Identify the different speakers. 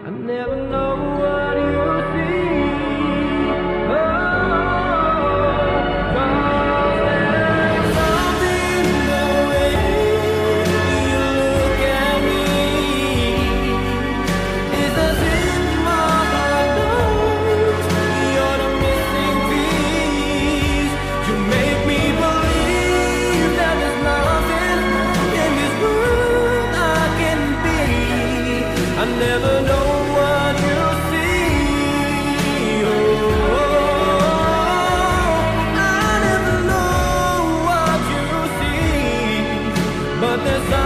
Speaker 1: I never know what you see. Oh, 'cause there's something in the way you look at me. It's as if my heart knows you're the missing piece. You make me believe that there's nothing in this world I can be. I never know what you see. Oh, I never know what you see. But there's